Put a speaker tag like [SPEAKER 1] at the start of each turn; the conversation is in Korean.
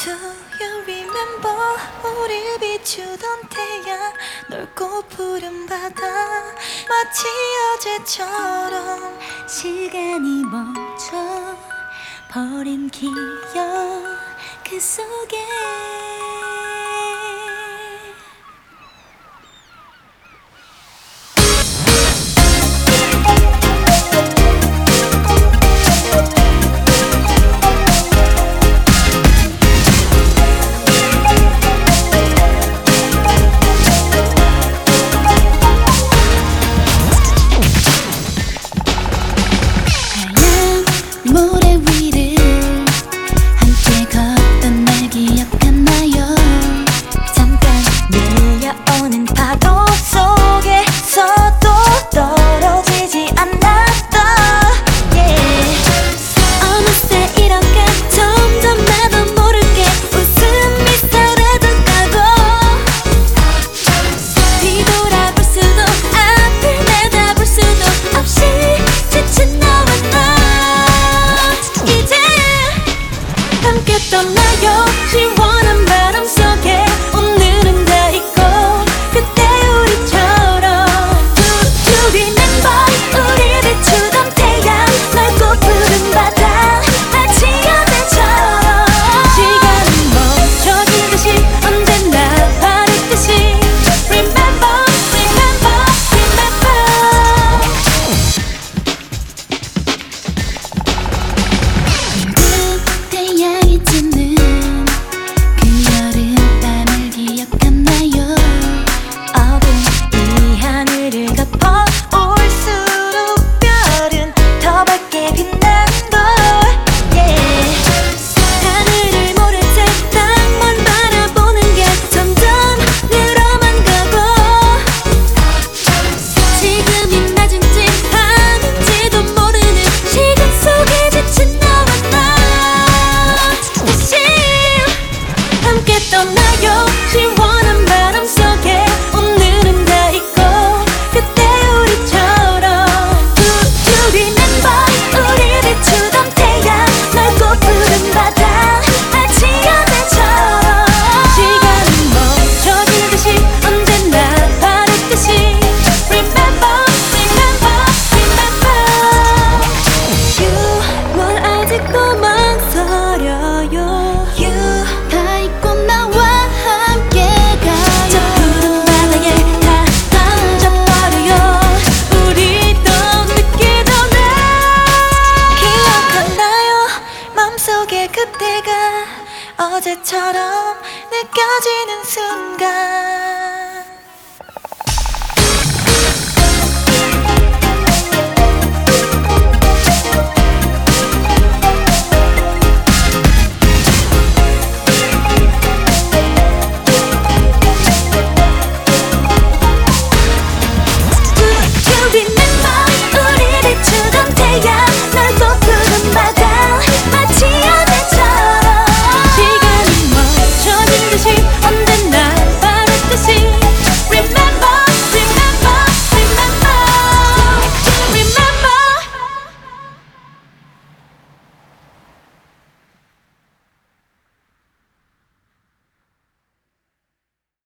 [SPEAKER 1] Do you remember 우릴 비추던 태양 넓고 푸른 바다 마치 어제처럼
[SPEAKER 2] 시간이 멈춰 버린 기억 그 속에 모래 위를 함께 걷던 날 기억하나요?
[SPEAKER 1] 잠깐 밀려오는 파도 속에서도 떨어지지 않았던
[SPEAKER 2] 어느새 이렇게 점점 나도 모르게 웃음 미소라도 가고 뒤돌아볼 수도 앞을 내다볼 수도 없이 지친 너와 나 이제 함께 떠나요 시원한 바람 속에 오늘은 다 잊고 그때 우리처럼 Do you remember 우리 비추던 태양 넓고 푸른 바다 마치 어제처럼 시간은 멈춰지듯이 언제나 바랬듯이 Remember, remember, remember 붉은 태양이 찌는 그 여름밤을 기억하나요?
[SPEAKER 1] 어두운 이 하늘을 덮어 올수록 별은 더 밝게 빛난걸
[SPEAKER 2] 하늘을 모른 채 땅만 바라보는 게 점점 늘어만 가고 지금이 낮인지 밤인지도 모르는 시간 속에 지친 너와 나 다시 함께 떠나요 시원한 바람 속에 오늘은 다 잊고 그때 우리처럼 Do you remember 우리 비추던 태양 넓고 푸른 바다 마치 어제처럼 시간은 멈춰지듯이 언제나 바랬듯이 Remember, remember, remember You 뭘 아직도 망설여요
[SPEAKER 1] You
[SPEAKER 2] 다 잊고 나와 함께 가요 저 푸른 바다에 다 던져버려요 우리도 늦기 전에
[SPEAKER 1] 기억하나요 맘속에 그때가 어제처럼 느껴지는 순간